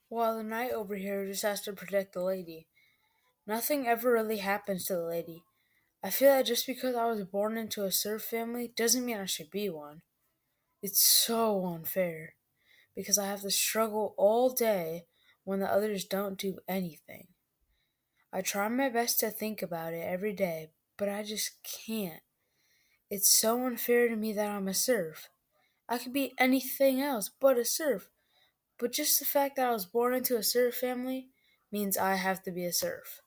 while the knight over here just has to protect the lady. Nothing ever really happens to the lady. I feel that just because I was born into a serf family doesn't mean I should be one. It's so unfair because I have to struggle all day when the others don't do anything. I try my best to think about it every day, but I just can't. It's so unfair to me that I'm a serf. I could be anything else but a serf, but just the fact that I was born into a serf family means I have to be a serf.